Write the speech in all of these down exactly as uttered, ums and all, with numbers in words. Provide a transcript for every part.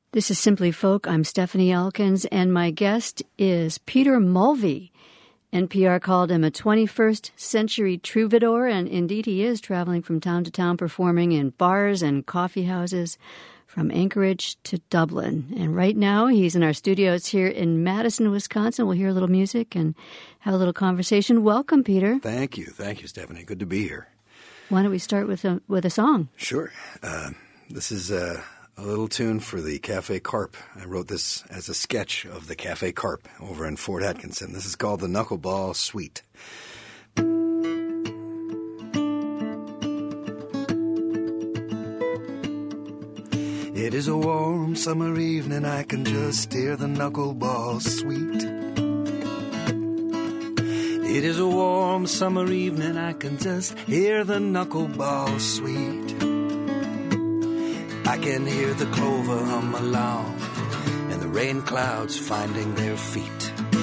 This is Simply Folk. I'm Stephanie Elkins, and my guest is Peter Mulvey. N P R called him a twenty-first century troubadour, and indeed he is, traveling from town to town, performing in bars and coffee houses from Anchorage to Dublin. And right now he's in our studios here in Madison, Wisconsin. We'll hear a little music and have a little conversation. Welcome, Peter. Thank you. Thank you, Stephanie. Good to be here. Why don't we start with a, with a song? Sure. Uh, this is... Uh, A little tune for the Cafe Carp. I wrote this as a sketch of the Cafe Carp over in Fort Atkinson. This is called the Knuckleball Suite. It is a warm summer evening, I can just hear the knuckleball suite. It is a warm summer evening, I can just hear the knuckleball suite. I can hear the clover hum along and the rain clouds finding their feet.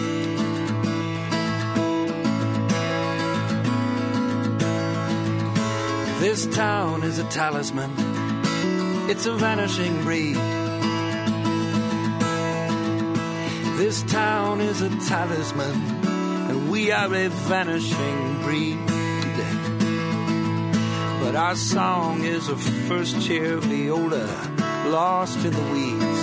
This town is a talisman, it's a vanishing breed. This town is a talisman, and we are a vanishing breed. But our song is a first chair viola lost in the weeds.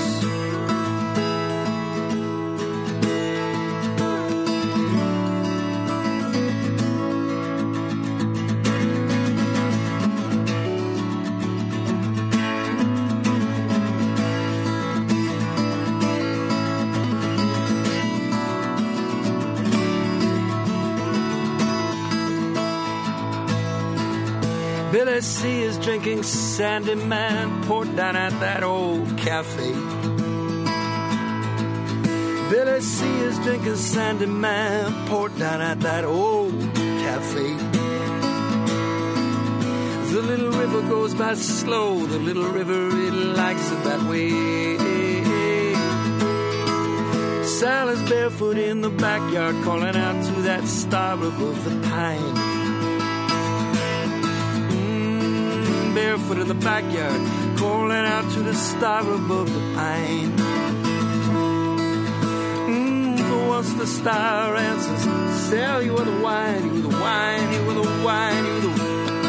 Billy C. is drinking Sandy Man poured down at that old cafe. Billy C. is drinking Sandy Man poured down at that old cafe. The little river goes by slow, the little river, it likes it that way. Sal is barefoot in the backyard calling out to that star above the pine. Barefoot in the backyard, calling out to the star above the pine. Mm, for once the star answers, Sal, you are the wine, you are the wine, you are the wine, you are the wine.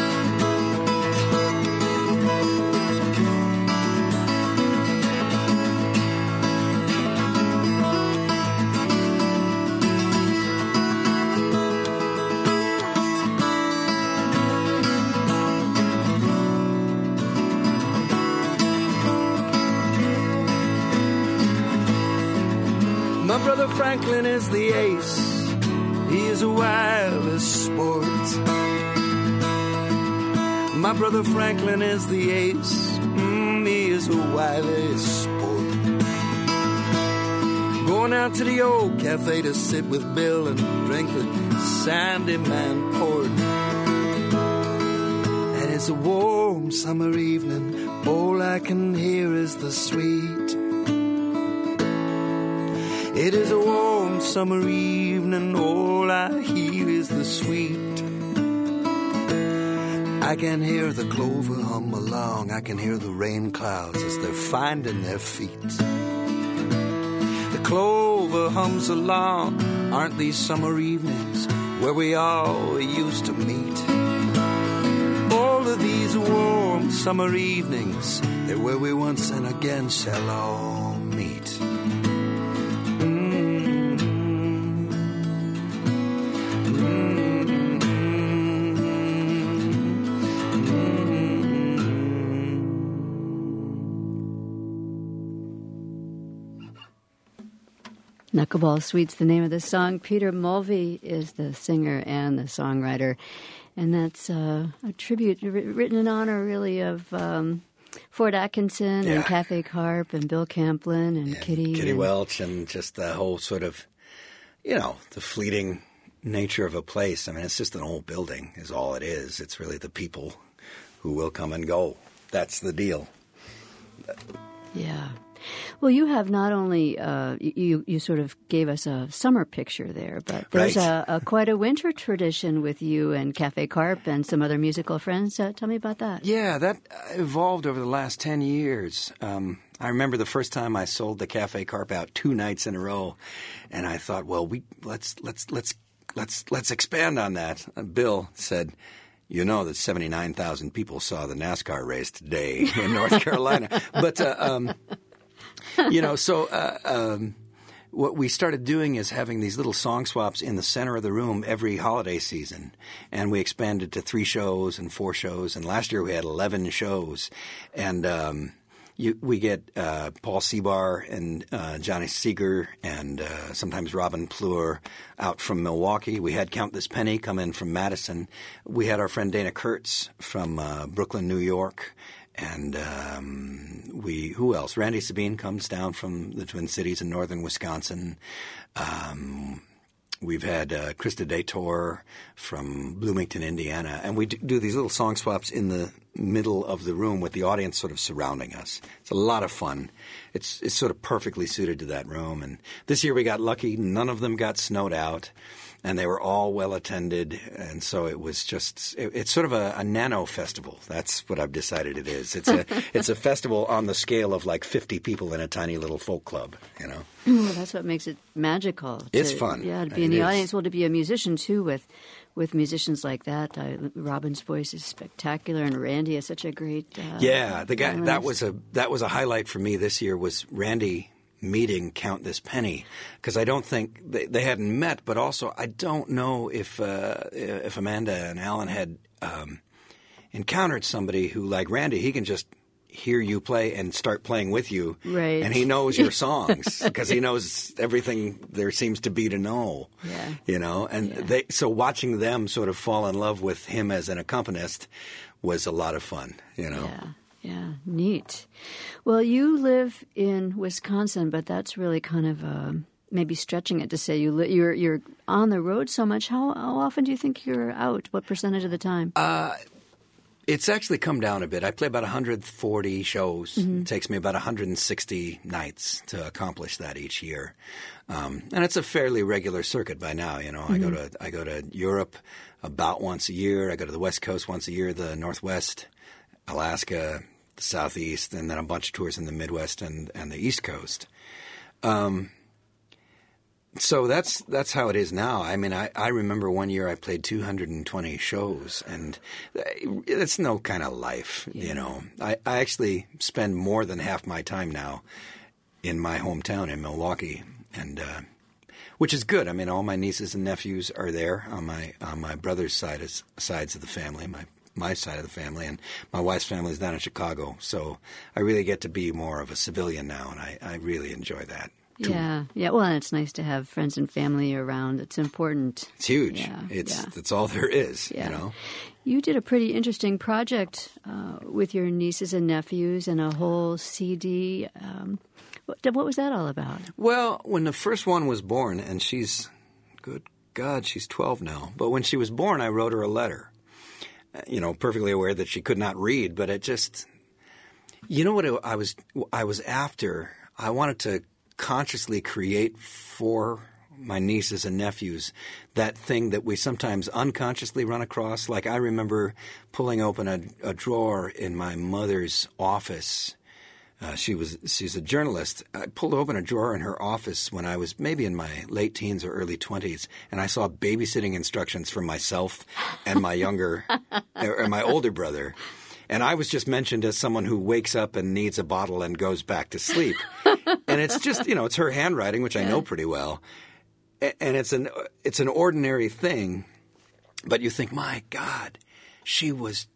My brother Franklin is the ace, he is a wireless sport. My brother Franklin is the ace, mm, he is a wireless sport. Going out to the old cafe to sit with Bill and drink the Sandy Man port. And it's a warm summer evening, all I can hear is the sweet. It is a warm summer evening, all I hear is the sweet. I can hear the clover hum along, I can hear the rain clouds as they're finding their feet. The clover hums along, aren't these summer evenings where we all used to meet? All of these warm summer evenings, they're where we once and again shall all meet. Knuckleball Suite's the name of the song. Peter Mulvey is the singer and the songwriter. And that's uh, a tribute written in honor, really, of um, Fort Atkinson yeah. and Cafe Carp and Bill Camplin and yeah, Kitty. Kitty and, Welch and just the whole sort of, you know, the fleeting nature of a place. I mean, it's just an old building is all it is. It's really the people who will come and go. That's the deal. Yeah. Well, you have not only uh, you you sort of gave us a summer picture there, but there's right. a, a quite a winter tradition with you and Cafe Carp and some other musical friends. Uh, tell me about that. Yeah, that evolved over the last ten years. Um, I remember the first time I sold the Cafe Carp out two nights in a row, and I thought, well, we let's let's let's let's let's expand on that. Uh, Bill said, you know that seventy-nine thousand people saw the NASCAR race today in North Carolina. But, uh, um, you know, so uh, um, what we started doing is having these little song swaps in the center of the room every holiday season. And we expanded to three shows and four shows. And last year we had eleven shows. And um, you, we get uh, Paul Seabar and uh, Johnny Seeger and uh, sometimes Robin Plur out from Milwaukee. We had Count This Penny come in from Madison. We had our friend Dana Kurtz from uh, Brooklyn, New York. And um, we who else? Randy Sabine comes down from the Twin Cities in northern Wisconsin. Um, we've had uh, Krista Dator from Bloomington, Indiana. And we do these little song swaps in the middle of the room with the audience sort of surrounding us. It's a lot of fun. It's it's sort of perfectly suited to that room. And this year we got lucky. None of them got snowed out. And they were all well attended, and so it was just it, it's sort of a, a nano festival. That's what I've decided it is. It's a it's a festival on the scale of like fifty people in a tiny little folk club, you know. Well, that's what makes it magical. To, it's fun. Yeah, to be in it the is. audience. Well, to be a musician too with with musicians like that. I, Robin's voice is spectacular, and Randy is such a great. Uh, yeah, the guy violinist. that was a that was a highlight for me this year was Randy meeting Count This Penny, because I don't think they, they hadn't met, but also I don't know if uh, if Amanda and Alan had um, encountered somebody who, like Randy, he can just hear you play and start playing with you, right? And he knows your songs because he knows everything there seems to be to know, yeah. You know. And yeah. they so watching them sort of fall in love with him as an accompanist was a lot of fun, you know. Yeah. Yeah, neat. Well, you live in Wisconsin, but that's really kind of uh, maybe stretching it to say you li- you're you're on the road so much. How, how often do you think you're out? What percentage of the time? Uh, it's actually come down a bit. I play about one hundred forty shows. Mm-hmm. It takes me about one hundred sixty nights to accomplish that each year, um, and it's a fairly regular circuit by now. You know, mm-hmm. I go to I go to Europe about once a year. I go to the West Coast once a year, the Northwest, Alaska, the Southeast, and then a bunch of tours in the Midwest and, and the East Coast. Um, so that's that's how it is now. I mean, I, I remember one year I played two hundred twenty shows, and it's no kind of life, yeah. You know. I, I actually spend more than half my time now in my hometown in Milwaukee, and uh, which is good. I mean, all my nieces and nephews are there on my on my brother's side of, sides of the family. My my side of the family, and my wife's family is down in Chicago. So I really get to be more of a civilian now, and I, I really enjoy that. Too. Yeah, yeah. Well, and it's nice to have friends and family around. It's important. It's huge. Yeah, it's yeah. That's all there is, yeah. you know. You did a pretty interesting project uh, with your nieces and nephews and a whole C D. Um, what, what was that all about? Well, when the first one was born, and she's, good God, she's twelve now. But when she was born, I wrote her a letter. You know, perfectly aware that she could not read, but it just, you know what I was, I was after? I wanted to consciously create for my nieces and nephews that thing that we sometimes unconsciously run across. Like I remember pulling open a, a drawer in my mother's office. Uh, she was she's a journalist. I pulled open a drawer in her office when I was maybe in my late teens or early twenties, and I saw babysitting instructions for myself and my younger or my older brother. And I was just mentioned as someone who wakes up and needs a bottle and goes back to sleep. And it's just, you know, it's her handwriting, which I know pretty well. And it's an it's an ordinary thing, but you think, my God, she was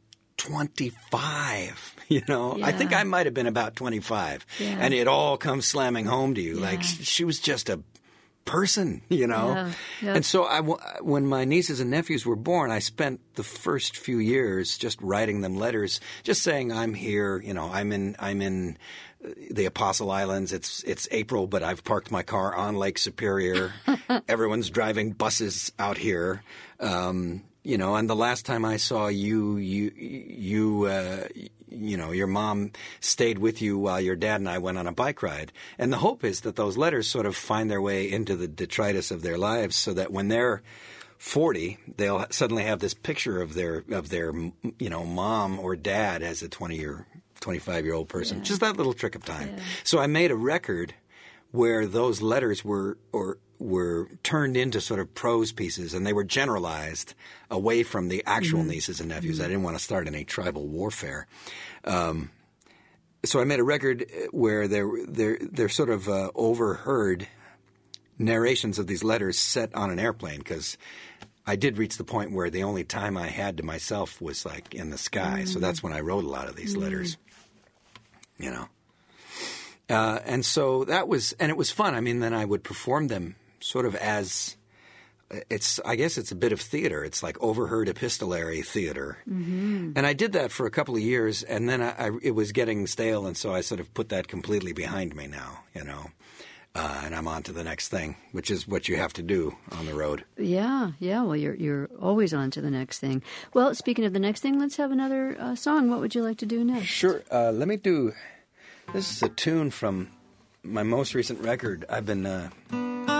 twenty-five, you know. Yeah. I think I might have been about twenty-five. Yeah. And it all comes slamming home to you. Yeah. Like she was just a person, you know. Yeah. Yeah. And so I, when my nieces and nephews were born, I spent the first few years just writing them letters, just saying, I'm here, you know, I'm in I'm in the Apostle Islands. It's it's April, but I've parked my car on Lake Superior. Everyone's driving buses out here. Um, you know, and the last time I saw you, you, you, uh, you know, your mom stayed with you while your dad and I went on a bike ride. And the hope is that those letters sort of find their way into the detritus of their lives so that when they're forty, they'll suddenly have this picture of their, of their, you know, mom or dad as a twenty-year, twenty-five-year-old person. Yeah. Just that little trick of time. Yeah. So I made a record where those letters were or were turned into sort of prose pieces, and they were generalized away from the actual mm-hmm. nieces and nephews. Mm-hmm. I didn't want to start any tribal warfare. Um, so I made a record where they're, they're, they're sort of uh, overheard narrations of these letters set on an airplane, because I did reach the point where the only time I had to myself was like in the sky. Mm-hmm. So that's when I wrote a lot of these mm-hmm. letters, you know. Uh, and so that was – and it was fun. I mean, then I would perform them sort of as it's, I guess it's a bit of theater. It's like overheard epistolary theater. Mm-hmm. And I did that for a couple of years, and then I, I, it was getting stale, and so I sort of put that completely behind me now, you know. Uh, and I'm on to the next thing, which is what you have to do on the road. Yeah, yeah. Well, you're you're always on to the next thing. Well, speaking of the next thing, let's have another uh, song. What would you like to do next? Sure. Uh, let me do – this is a tune from my most recent record. I've been uh, –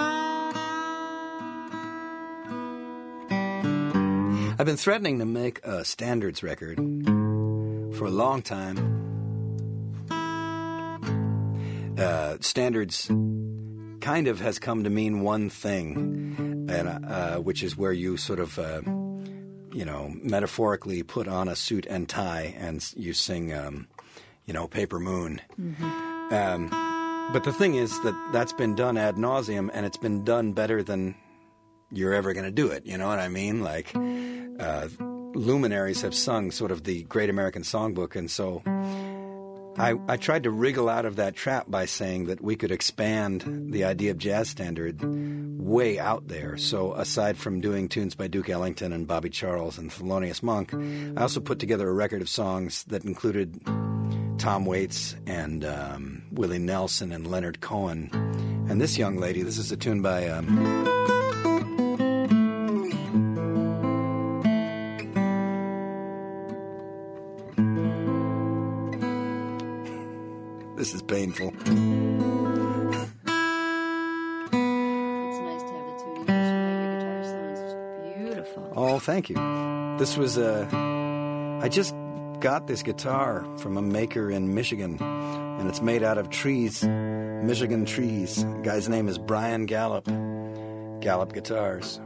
I've been threatening to make a standards record for a long time. Uh, standards kind of has come to mean one thing, and uh, which is where you sort of, uh, you know, metaphorically put on a suit and tie and you sing, um, you know, Paper Moon. Mm-hmm. Um, but the thing is that that's been done ad nauseum, and it's been done better than you're ever going to do it. You know what I mean? Like, uh, luminaries have sung sort of the Great American Songbook, and so I, I tried to wriggle out of that trap by saying that we could expand the idea of jazz standard way out there. So aside from doing tunes by Duke Ellington and Bobby Charles and Thelonious Monk, I also put together a record of songs that included Tom Waits and um, Willie Nelson and Leonard Cohen. And this young lady, this is a tune by... Um, This is painful. It's nice to have the two of you just playing your guitar sounds beautiful. Oh, thank you. This was a... Uh, I just got this guitar from a maker in Michigan, and it's made out of trees, Michigan trees. The guy's name is Brian Gallup. Gallup Guitars.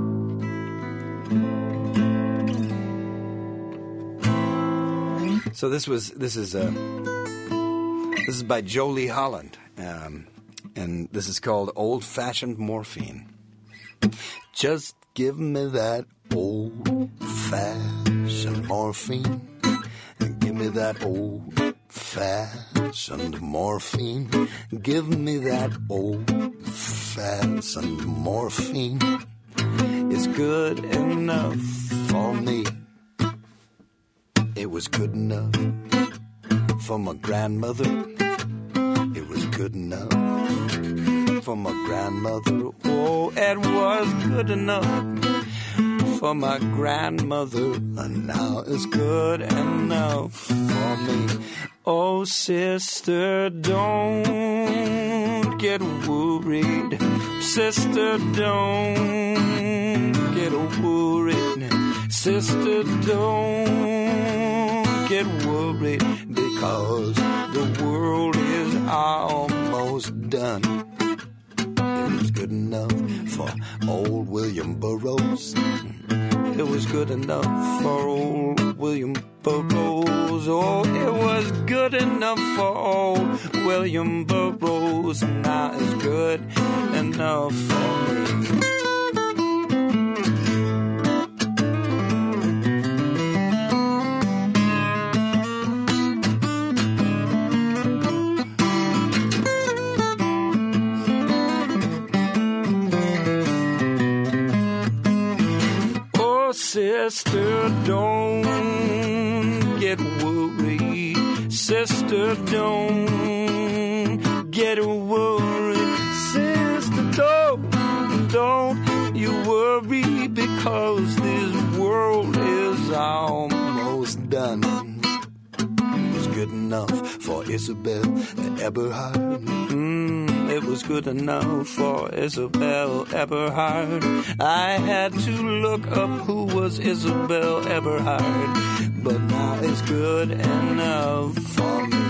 So this was... This is a... This is by Jolie Holland, um, and this is called Old-Fashioned Morphine. Just give me that old-fashioned morphine. Give me that old-fashioned morphine. Give me that old-fashioned morphine. It's good enough for me. It was good enough for my grandmother. It was good enough for my grandmother. Oh, it was good enough for my grandmother. And now it's good enough for me. Oh, sister, don't get worried. Sister, don't get worried. Sister, don't get worried, because the world is almost done. It was good enough for old William Burroughs. It was good enough for old William Burroughs. Oh, it was good enough for old William Burroughs. And now it's good enough for me. Sister, don't get worried. Sister, don't get worried. Sister, don't, don't you worry, because this world is almost done. good enough for Isabel Eberhard. Mm, it was good enough for Isabel Eberhard. I had to look up who was Isabel Eberhard, but now it's good enough for me.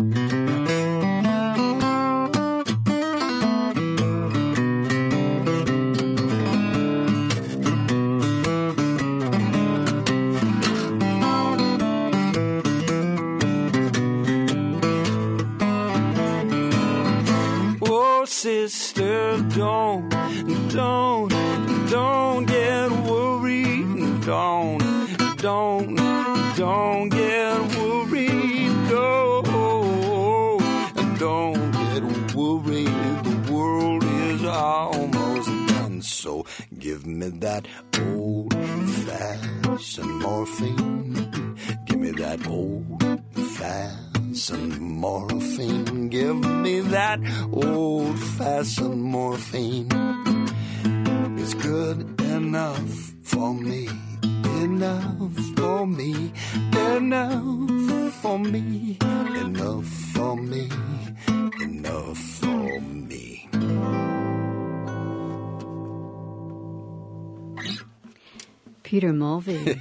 Sister, don't, don't, don't get worried. Don't, don't, don't get worried. No, don't get worried. The world is almost done. So give me that old-fashioned morphine. Give me that old-fashioned morphine. Give me that old-fashioned morphine. It's good enough for me. Enough for me. Enough for me. Enough for me. Enough for me. Peter Mulvey.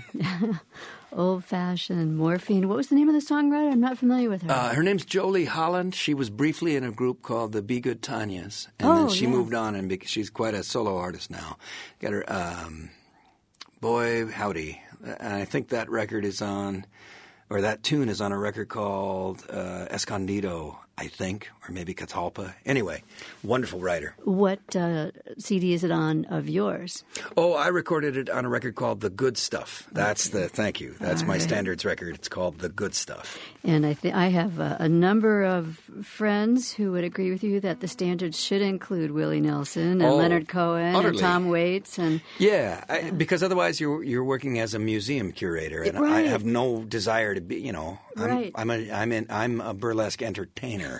Old-fashioned morphine. What was the name of the songwriter? I'm not familiar with her. Uh, her name's Jolie Holland. She was briefly in a group called the Be Good Tanyas, and oh, then she yeah. moved on, and be- she's quite a solo artist now. Got her, um, boy, howdy. And I think that record is on, or that tune is on a record called uh, Escondido, I think, or maybe Catalpa. Anyway, wonderful writer. What uh, C D is it on of yours? Oh, I recorded it on a record called The Good Stuff. That's the, thank you. That's All my right. standards record. It's called The Good Stuff. And I think I have a, a number of friends who would agree with you that the standards should include Willie Nelson and Oh, Leonard Cohen utterly. and Tom Waits and Yeah, I, because otherwise you're you're working as a museum curator, and Right. I have no desire to be. You know, I'm Right. I'm a I'm in, I'm a burlesque entertainer.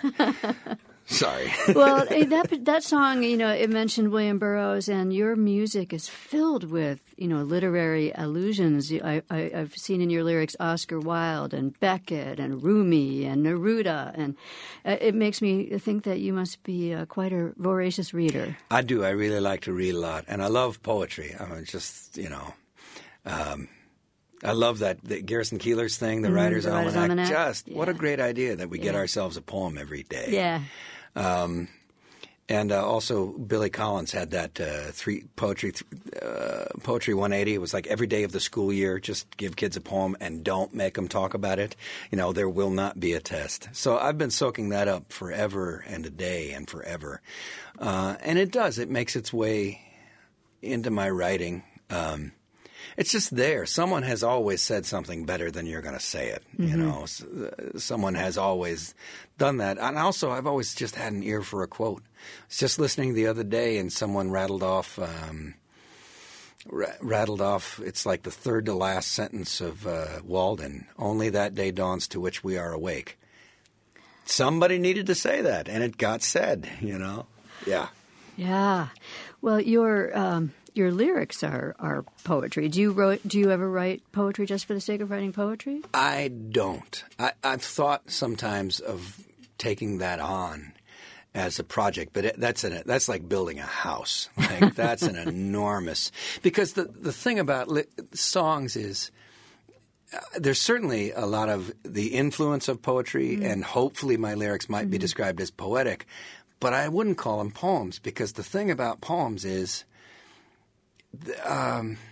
Sorry. well, eh, that that song, you know, it mentioned William Burroughs, and your music is filled with, you know, literary allusions. I, I, I've seen in your lyrics Oscar Wilde and Beckett and Rumi and Neruda, and uh, it makes me think that you must be uh, quite a voracious reader. I do. I really like to read a lot, and I love poetry. I mean, just you know. Um, I love that the Garrison Keillor's thing, the Mm, Writer's the Writer's Almanac. Almanac. Just what a Yeah. great idea that we get Yeah. ourselves a poem every day. Yeah. Um, and uh, also Billy Collins had that uh, three poetry uh, poetry one eighty. It was like every day of the school year, just give kids a poem and don't make them talk about it. You know, there will not be a test. So I've been soaking that up forever and a day and forever. Uh, and it does. It makes its way into my writing. Um, It's just there. Someone has always said something better than you're going to say it. Mm-hmm. You know, S- uh, someone has always done that. And also, I've always just had an ear for a quote. I was just listening the other day, and someone rattled off, um, ra- rattled off. It's like the third to last sentence of uh, Walden. Only that day dawns to which we are awake. Somebody needed to say that, and it got said. You know, yeah. Yeah. Well, your um, your lyrics are, are poetry. Do you wrote, do you ever write poetry just for the sake of writing poetry? I don't. I, I've thought sometimes of taking that on as a project, but it, that's an, that's like building a house. Like that's an enormous because the the thing about li- songs is uh, there's certainly a lot of the influence of poetry, mm-hmm. and hopefully my lyrics might mm-hmm. be described as poetic, but I wouldn't call them poems because the thing about poems is. Um,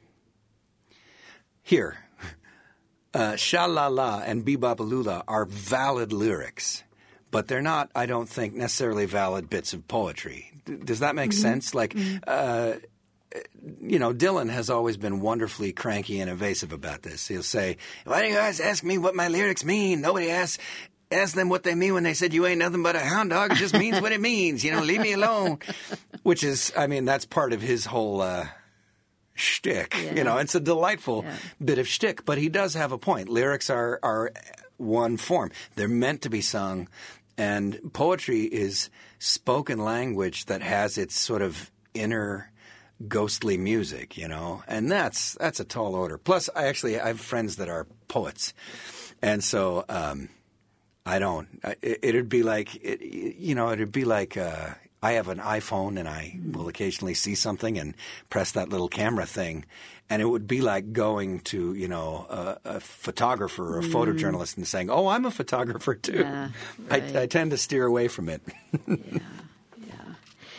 here, uh, Sha-la-la and Be-ba-ba-lula are valid lyrics, but they're not, I don't think, necessarily valid bits of poetry. D- does that make mm-hmm. sense? Like, mm-hmm. uh, you know, Dylan has always been wonderfully cranky and evasive about this. He'll say, why do you guys ask me what my lyrics mean? Nobody asks... Ask them what they mean when they said you ain't nothing but a hound dog. It just means what it means. You know, leave me alone. Which is, I mean, that's part of his whole uh, shtick. Yeah. You know, it's a delightful yeah. bit of shtick. But he does have a point. Lyrics are, are one form. They're meant to be sung. And poetry is spoken language that has its sort of inner ghostly music, you know. And that's that's a tall order. Plus, I actually I have friends that are poets. And so... Um, I don't. It, it'd be like, it, you know, it'd be like uh, I have an iPhone and I will occasionally see something and press that little camera thing. And it would be like going to, you know, a, a photographer or a mm. photojournalist and saying, oh, I'm a photographer too. Yeah, right. I, I tend to steer away from it. yeah, yeah.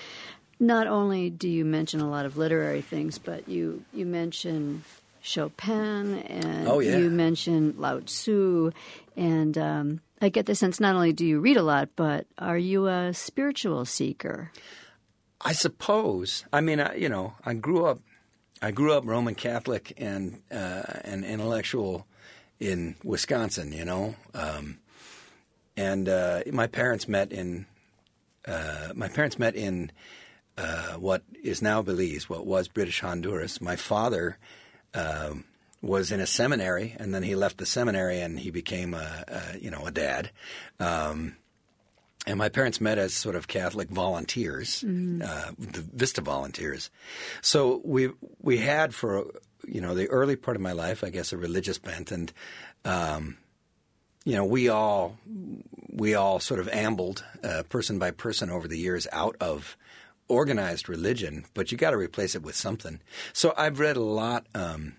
Not only do you mention a lot of literary things, but you, you mention Chopin and oh, yeah. you mention Lao Tzu. And um, I get the sense not only do you read a lot, but are you a spiritual seeker? I suppose. I mean, I, you know, I grew up I grew up Roman Catholic and uh, and intellectual in Wisconsin, you know. Um, and uh, my parents met in uh, my parents met in uh, what is now Belize, what was British Honduras. My father uh, was in a seminary, and then he left the seminary and he became a, a you know a dad. Um, And my parents met as sort of Catholic volunteers, mm-hmm. uh, the Vista volunteers. So we we had for, you know, the early part of my life, I guess, a religious bent. And, um, you know, we all we all sort of ambled uh, person by person over the years out of organized religion. But you got to replace it with something. So I've read a lot. Um,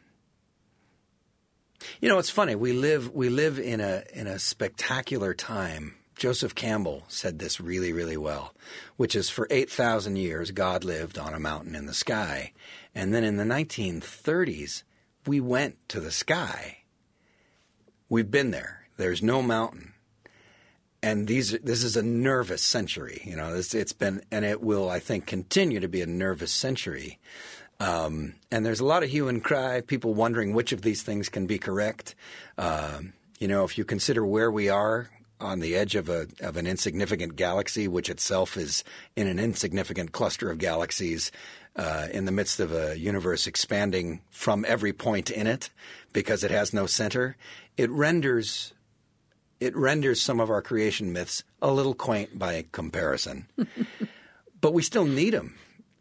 you know, it's funny. We live we live in a in a spectacular time. Joseph Campbell said this really, really well, which is for eight thousand years, God lived on a mountain in the sky. And then in the nineteen thirties, we went to the sky. We've been there. There's no mountain. And these, this is a nervous century. You know, it's, it's been, and it will, I think, continue to be a nervous century. Um, and there's a lot of hue and cry, people wondering which of these things can be correct. Um, you know, if you consider where we are on the edge of a of an insignificant galaxy, which itself is in an insignificant cluster of galaxies uh, in the midst of a universe expanding from every point in it because it has no center, it renders it renders some of our creation myths a little quaint by comparison. But we still need them.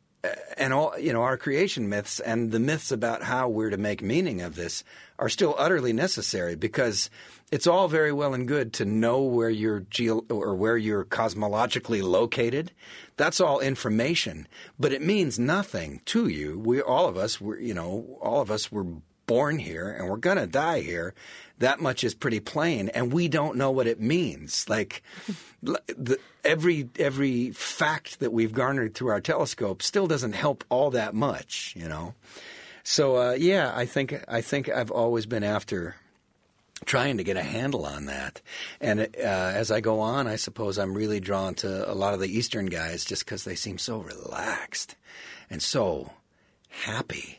And all, you know, our creation myths and the myths about how we're to make meaning of this are still utterly necessary, because it's all very well and good to know where you're geo- or where you're cosmologically located. That's all information, but it means nothing to you. We, all of us, were, you know, all of us were born here and we're going to die here. That much is pretty plain, and we don't know what it means. Like the, every every fact that we've garnered through our telescope still doesn't help all that much, you know. So uh, yeah, I think I think I've always been after trying to get a handle on that. And uh, as I go on, I suppose I'm really drawn to a lot of the Eastern guys just because they seem so relaxed and so happy.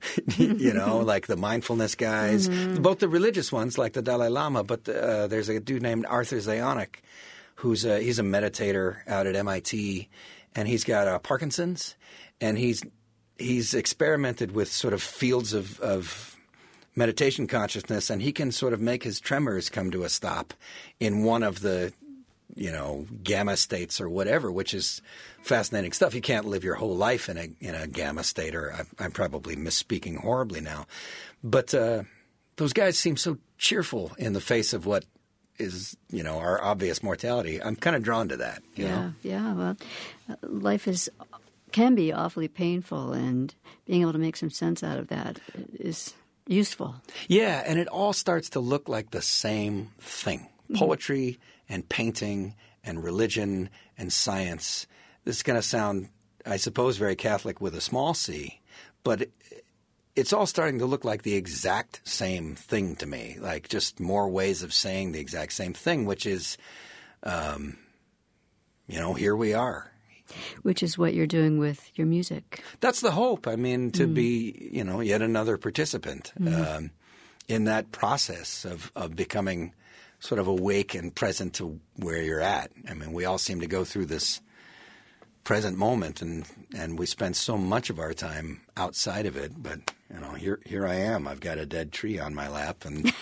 You know, like the mindfulness guys, mm-hmm. both the religious ones like the Dalai Lama, but uh, there's a dude named Arthur Zayonik who's a, he's a meditator out at M I T, and he's got uh, Parkinson's, and he's he's experimented with sort of fields of, of meditation consciousness, and he can sort of make his tremors come to a stop in one of the, you know, gamma states or whatever, which is fascinating stuff. You can't live your whole life in a in a gamma state, or I, I'm probably misspeaking horribly now. But uh, those guys seem so cheerful in the face of what is, you know, our obvious mortality. I'm kind of drawn to that. You yeah, know? yeah. Well, life is can be awfully painful, and being able to make some sense out of that is useful. Yeah, and it all starts to look like the same thing. Poetry and painting and religion and science. This is going to sound, I suppose, very Catholic with a small c, but it, it's all starting to look like the exact same thing to me, like just more ways of saying the exact same thing, which is, um, you know, here we are. Which is what you're doing with your music. That's the hope. I mean, to mm. be, you know, yet another participant mm. um, in that process of, of becoming sort of awake and present to where you're at. I mean, we all seem to go through this present moment, and, and we spend so much of our time outside of it. But, you know, here here I am. I've got a dead tree on my lap, and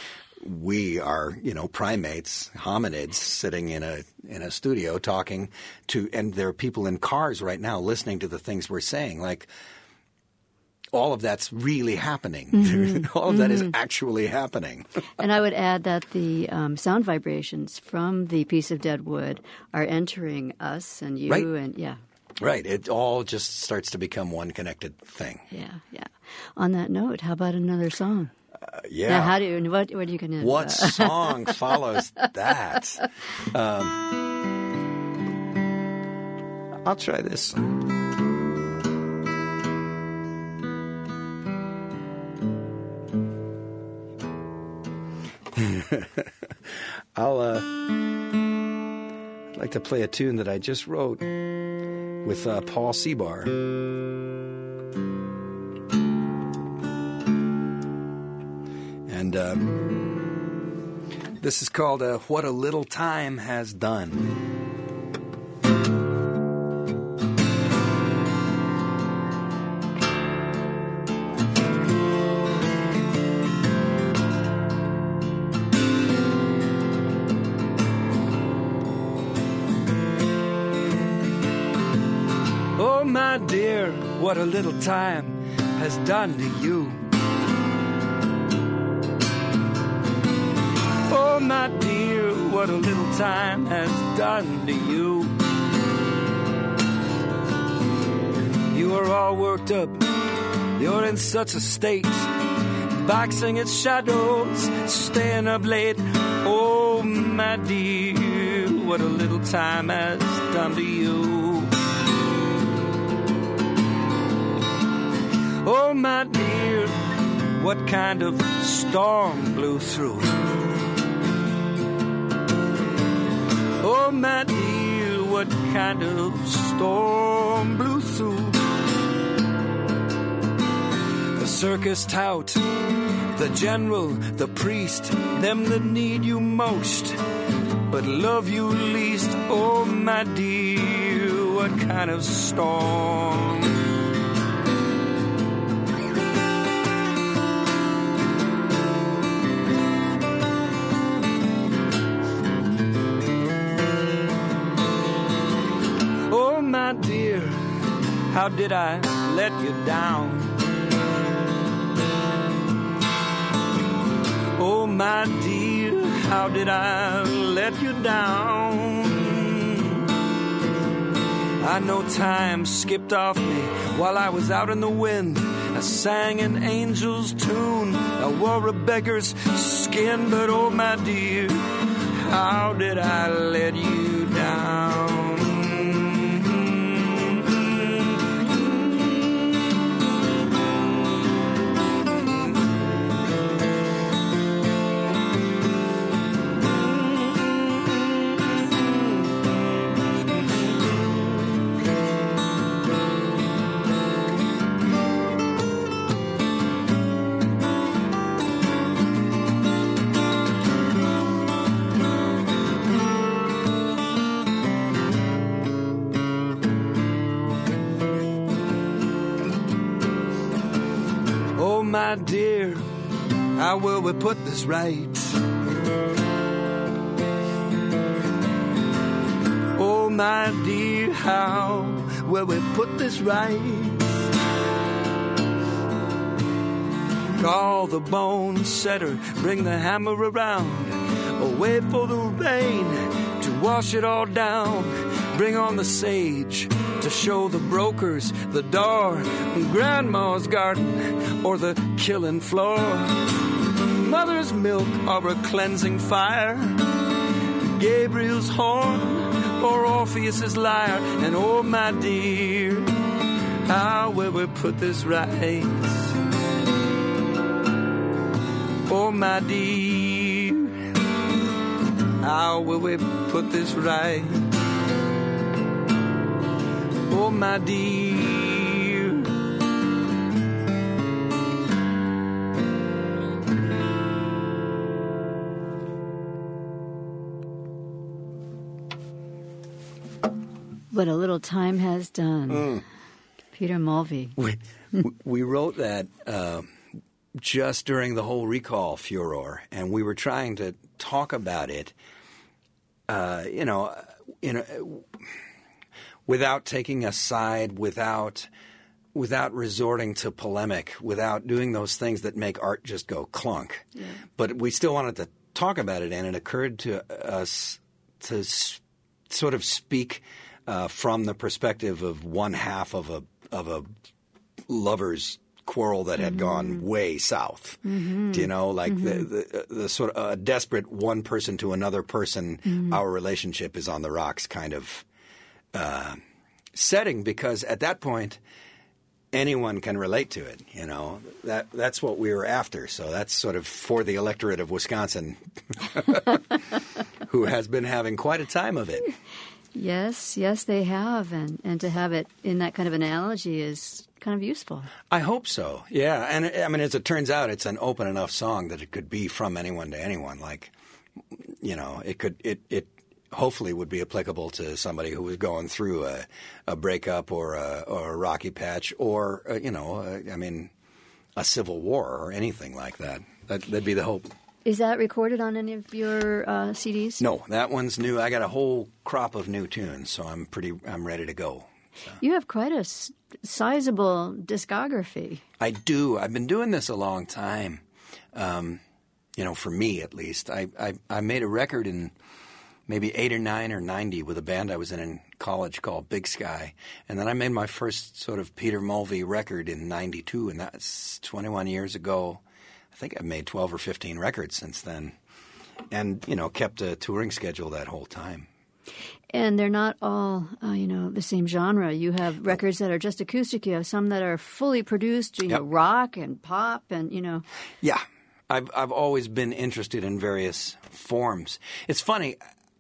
we are, you know, primates, hominids, sitting in a in a studio talking to – and there are people in cars right now listening to the things we're saying. Like, all of that's really happening. Mm-hmm. all of that mm-hmm. is actually happening. And I would add that the um, sound vibrations from the piece of dead wood are entering us and you right. and yeah. Right. It all just starts to become one connected thing. Yeah, yeah. On that note, how about another song? Uh, yeah. Now, how do you, what, what are you going to... What uh, song follows that? Um, I'll try this. I'll uh, I'd like to play a tune that I just wrote with uh, Paul Seabar. And um, this is called uh, What a Little Time Has Done. Oh, my dear, what a little time has done to you. Oh, my dear, what a little time has done to you. You are all worked up, you're in such a state, boxing its shadows, staying up late. Oh, my dear, what a little time has done to you. Oh, my dear, what kind of storm blew through? Oh, my dear, what kind of storm blew through? The circus tout, the general, the priest, them that need you most, but love you least. Oh, my dear, what kind of storm? My dear, how did I let you down? Oh, my dear, how did I let you down? I know time skipped off me while I was out in the wind. I sang an angel's tune, I wore a beggar's skin, but oh, my dear, how did I let you down? My dear, how will we put this right? Oh, my dear, how will we put this right? Call the bone setter, bring the hammer around, or wait for the rain to wash it all down. Bring on the sage to show the brokers the door, grandma's garden or the killing floor, mother's milk or a cleansing fire, Gabriel's horn or Orpheus's lyre. And oh, my dear, how will we put this right? Oh, my dear, how will we put this right? Oh, my dear. What a little time has done. Mm. Peter Mulvey. We, we wrote that uh, just during the whole recall furor, and we were trying to talk about it, uh, you know, in a, without taking a side, without without resorting to polemic, without doing those things that make art just go clunk. Yeah. But we still wanted to talk about it, and it occurred to us to s- sort of speak uh, from the perspective of one half of a of a lover's quarrel that had mm-hmm. gone way south. Mm-hmm. Do you know, like mm-hmm. the, the the sort of a desperate one person to another person, mm-hmm. our relationship is on the rocks kind of uh, setting, because at that point anyone can relate to it. You know, that that's what we were after. So that's sort of for the electorate of Wisconsin, who has been having quite a time of it. Yes, yes, they have, and and to have it in that kind of analogy is kind of useful. I hope so. Yeah, and I mean, as it turns out, it's an open enough song that it could be from anyone to anyone. Like, you know, it could it it hopefully would be applicable to somebody who was going through a, a breakup or a, or a rocky patch, or uh, you know, uh, I mean, a civil war or anything like that. that. That'd be the hope. Is that recorded on any of your uh, C Ds? No, that one's new. I got a whole crop of new tunes, so I'm pretty. I'm ready to go. So. You have quite a s- sizable discography. I do. I've been doing this a long time. Um, you know, for me at least. I, I I made a record in maybe eight or nine or ninety with a band I was in in college called Big Sky, and then I made my first sort of Peter Mulvey record in ninety-two, and that's twenty-one years ago. I think I've made twelve or fifteen records since then, and, you know, kept a touring schedule that whole time. And they're not all, uh, you know, the same genre. You have records that are just acoustic. You have some that are fully produced, you know, yep. rock and pop and, you know. Yeah. I've I've always been interested in various forms. It's funny.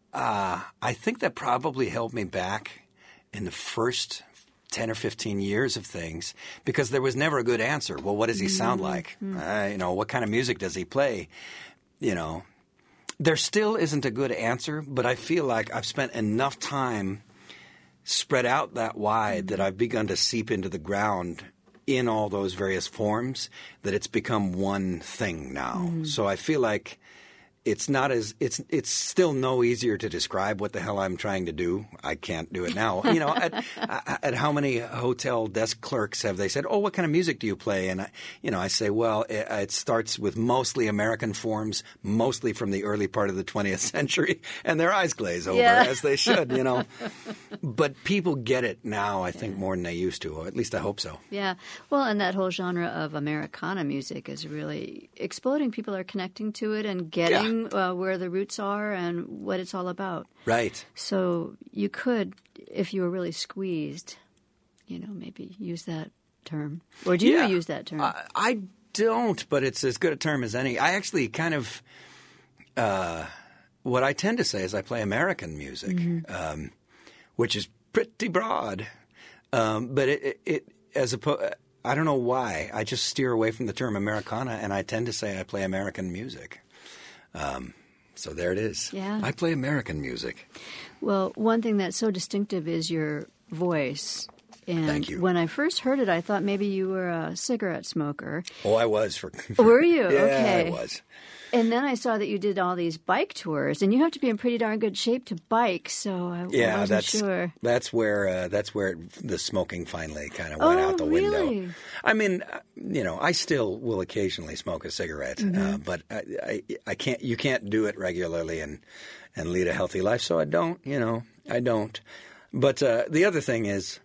Uh, I think that probably held me back in the first ten or fifteen years of things, because there was never a good answer. Well, what does he sound like? Mm-hmm. Uh, you know, what kind of music does he play? You know, there still isn't a good answer, but I feel like I've spent enough time spread out that wide mm-hmm. that I've begun to seep into the ground in all those various forms, that it's become one thing now. Mm-hmm. So I feel like it's not as it's it's still no easier to describe what the hell I'm trying to do. I can't do it now. You know, at, at how many hotel desk clerks have they said, "Oh, what kind of music do you play?" And I, you know, I say, "Well, it, it starts with mostly American forms, mostly from the early part of the twentieth century," and their eyes glaze over, yeah. as they should. You know, but people get it now, I think, more than they used to. Or at least I hope so. Yeah. Well, and that whole genre of Americana music is really exploding. People are connecting to it and getting. Yeah. Uh, where the roots are and what it's all about. Right. So you could, if you were really squeezed, you know, maybe use that term. Or do yeah. you use that term? I, I don't, but it's as good a term as any. I actually kind of, uh, what I tend to say is I play American music, mm-hmm. um, which is pretty broad. Um, but it, it, it as a, I don't know why. I just steer away from the term Americana, and I tend to say I play American music. Um, so there it is. Yeah. I play American music. Well, one thing that's so distinctive is your voice. And Thank you. When I first heard it, I thought maybe you were a cigarette smoker. Oh, I was. For, for Were you? Yeah, okay. I was. And then I saw that you did all these bike tours, and you have to be in pretty darn good shape to bike. So I, yeah, I wasn't that's, sure. That's where uh, that's where it, the smoking finally kind of went oh, out the really? window. I mean, you know, I still will occasionally smoke a cigarette, mm-hmm. uh, but I, I, I can't. You can't do it regularly and and lead a healthy life. So I don't. You know, I don't. But uh, the other thing is,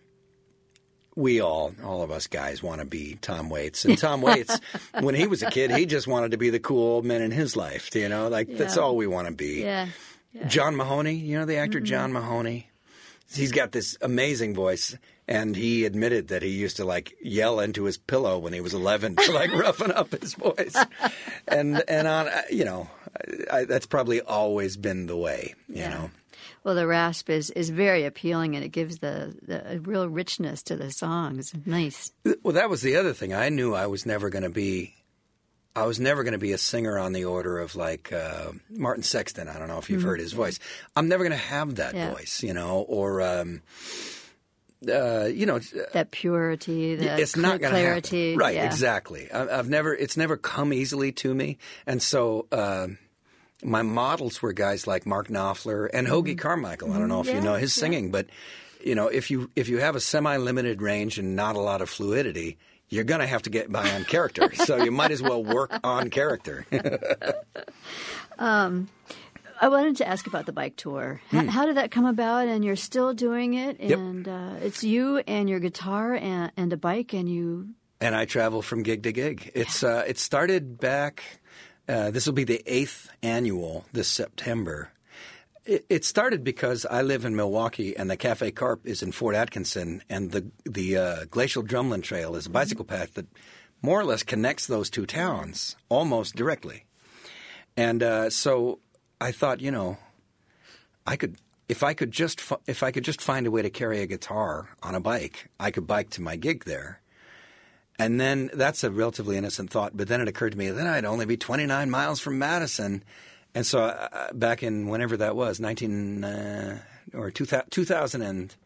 we all, all of us guys want to be Tom Waits. And Tom Waits, when he was a kid, he just wanted to be the cool old man in his life, you know? Like, yeah. that's all we want to be. Yeah. yeah. John Mahoney, you know the actor mm-hmm. John Mahoney? He's got this amazing voice, and he admitted that he used to, like, yell into his pillow when he was eleven to, like, roughen up his voice. And, and on, you know, I, that's probably always been the way, you yeah. know? Well, the rasp is, is very appealing, and it gives the, the a real richness to the songs. Nice. Well, that was the other thing. I knew I was never going to be – I was never going to be a singer on the order of like uh, Martin Sexton. I don't know if you've mm-hmm. heard his voice. I'm never going to have that yeah. voice, you know, or um, uh, you know – that purity, the it's not gonna clarity. Happen. Right, yeah. exactly. I, I've never – it's never come easily to me. And so uh, – my models were guys like Mark Knopfler and Hoagie mm-hmm. Carmichael. I don't know if yeah, you know his yeah. singing, but you know, if you if you have a semi-limited range and not a lot of fluidity, you're going to have to get by on character. So you might as well work on character. um, I wanted to ask about the bike tour. H- mm. How did that come about? And you're still doing it, and yep. uh, it's you and your guitar and, and a bike, and you. And I travel from gig to gig. It's uh, it started back. Uh, this will be the eighth annual this September. It, it started because I live in Milwaukee, and the Cafe Carp is in Fort Atkinson, and the the uh, Glacial Drumlin Trail is a bicycle path that more or less connects those two towns almost directly. And uh, so I thought, you know, I could if I could just if I could just find a way to carry a guitar on a bike, I could bike to my gig there. And then that's a relatively innocent thought, but then it occurred to me then I'd only be twenty-nine miles from Madison. And so uh, back in whenever that was, nineteen uh, or two thousand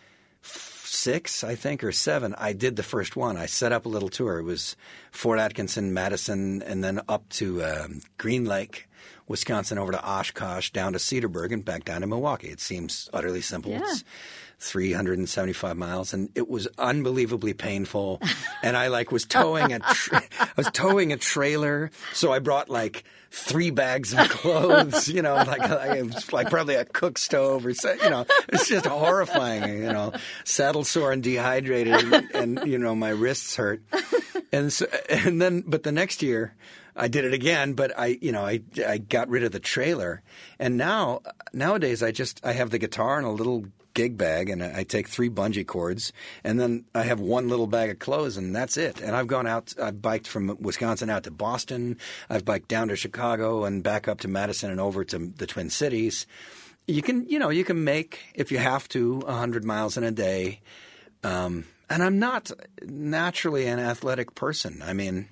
six, I think, or seven, I did the first one. I set up a little tour. It was Fort Atkinson, Madison, and then up to um, Green Lake, Wisconsin, over to Oshkosh, down to Cedarburg, and back down to Milwaukee. It seems utterly simple. Yeah. It's three hundred seventy-five miles, and it was unbelievably painful. And I like was towing a tra- I was towing a trailer, so I brought like three bags of clothes, you know, like like, like probably a cook stove or so, you know. It's just horrifying, you know. Saddle sore and dehydrated, and, and you know my wrists hurt. And so, and then, but the next year I did it again, but I, you know, I, I got rid of the trailer, and now nowadays I just I have the guitar and a little gig bag, and I take three bungee cords, and then I have one little bag of clothes, and that's it. And I've gone out, I've biked from Wisconsin out to Boston, I've biked down to Chicago and back up to Madison and over to the Twin Cities. You can, you know, you can make, if you have to, one hundred miles in a day. Um, and I'm not naturally an athletic person. I mean,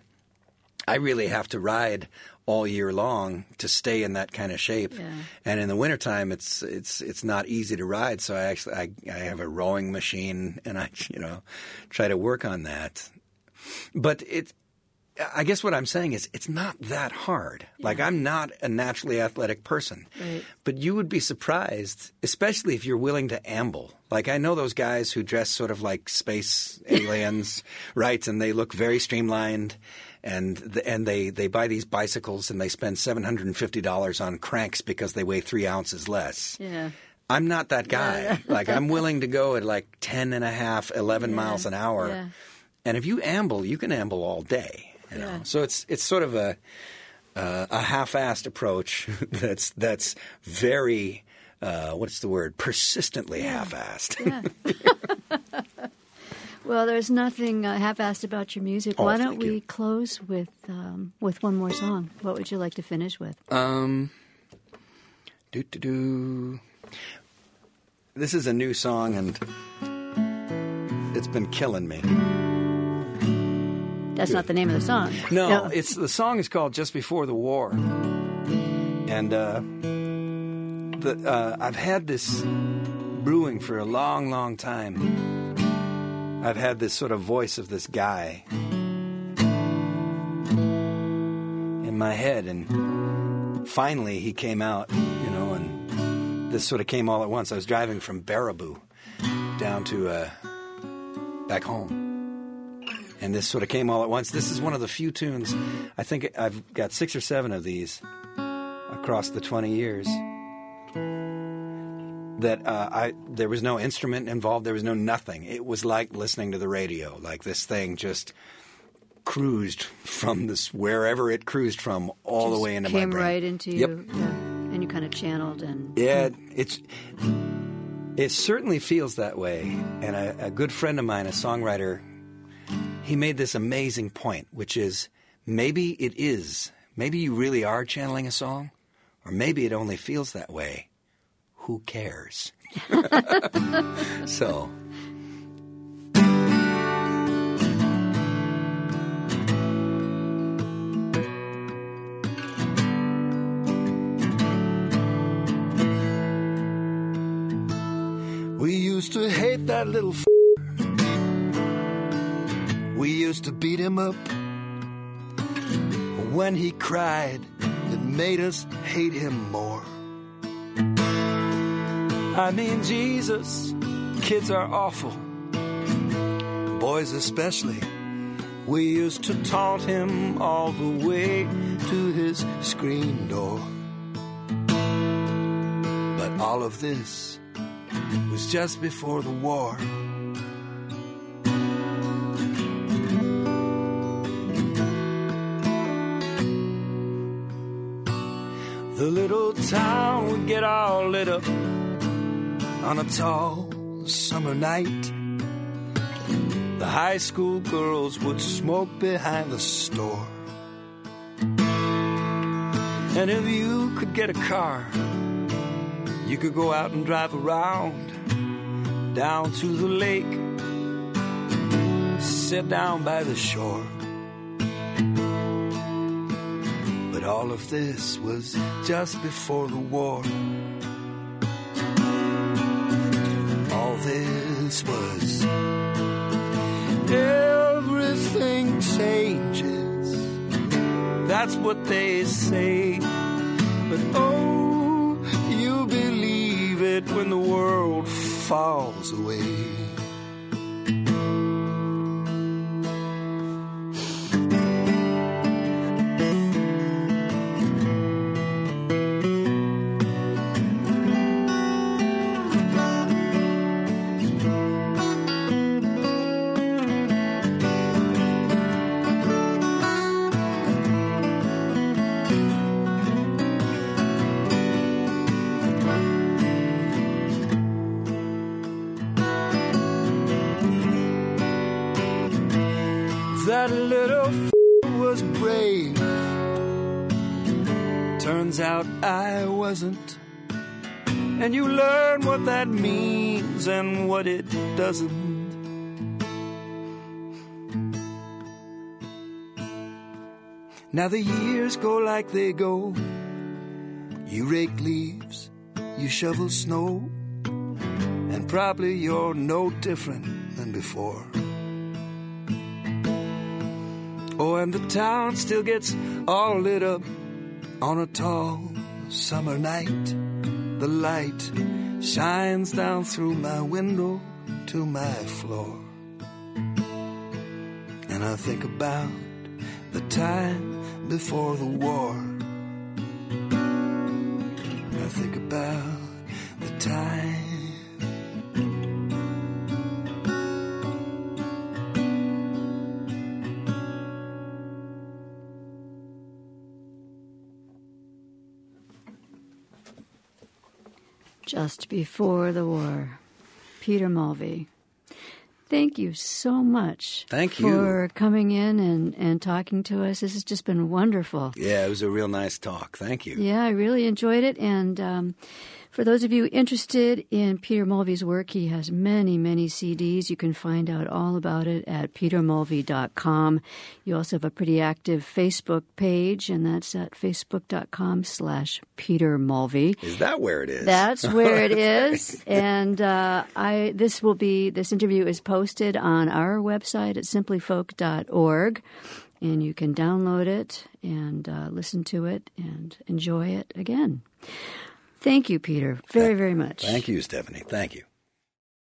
I really have to ride all year long to stay in that kind of shape. Yeah. And in the wintertime, it's it's it's not easy to ride. So I actually I, I have a rowing machine, and I you know try to work on that. But it, I guess what I'm saying is it's not that hard. Yeah. Like I'm not a naturally athletic person, right. But you would be surprised, especially if you're willing to amble. Like I know those guys who dress sort of like space aliens, right? And they look very streamlined. And the, and they, they buy these bicycles and they spend seven hundred fifty dollars on cranks because they weigh three ounces less. Yeah. I'm not that guy. Yeah. Like I'm willing to go at like ten and a half, eleven yeah. miles an hour. Yeah. And if you amble, you can amble all day. You know? Yeah. So it's it's sort of a uh, a half-assed approach that's that's very uh, what's the word? Persistently yeah. half-assed. Yeah. Well, there's nothing uh, half-assed about your music. Oh, Why don't we you. close with um, with one more song? What would you like to finish with? Um, do do do. This is a new song, and it's been killing me. That's not the name of the song. No, no. it's the song is called "Just Before the War," and uh, the uh, I've had this brewing for a long, long time. I've had this sort of voice of this guy in my head, and finally he came out, you know, and this sort of came all at once. I was driving from Baraboo down to uh, back home, and this sort of came all at once. This is one of the few tunes, I think I've got six or seven of these across the twenty years. That uh, I there was no instrument involved. There was no nothing. It was like listening to the radio. Like this thing just cruised from this wherever it cruised from all just the way into my brain. Came right into yep. you, yeah. And you kind of channeled and yeah. It's it certainly feels that way. And a, a good friend of mine, a songwriter, he made this amazing point, which is maybe it is. Maybe you really are channeling a song, or maybe it only feels that way. Who cares? So. We used to hate that little f***. We used to beat him up. When he cried, it made us hate him more. I mean, Jesus kids are awful, boys especially. We used to taunt him all the way to his screen door. But all of this was just before the war. The little town would get all lit up on a tall summer night. The high school girls would smoke behind the store. And if you could get a car, you could go out and drive around down to the lake, sit down by the shore. But all of this was just before the war. All this was... Everything changes, that's what they say. But oh, you believe it when the world falls away. That little f*** was brave. Turns out I wasn't. And you learn what that means and what it doesn't. Now the years go like they go. You rake leaves, you shovel snow, and probably you're no different than before. Oh, and the town still gets all lit up on a tall summer night. The light shines down through my window to my floor. And I think about the time before the war. I think about the time. Just before the war. Peter Mulvey. Thank you so much Thank you. for coming in and, and talking to us. This has just been wonderful. Yeah, it was a real nice talk. Thank you. Yeah, I really enjoyed it. And um, for those of you interested in Peter Mulvey's work, he has many, many C Ds. You can find out all about it at peter mulvey dot com. You also have a pretty active Facebook page, and that's at facebook.com slash Peter Mulvey. Is that where it is? That's where it is. And uh, I this will be, this interview is posted on our website at simply folk dot org. And you can download it and uh, listen to it and enjoy it again. Thank you, Peter, very, very much. Thank you, Stephanie. Thank you.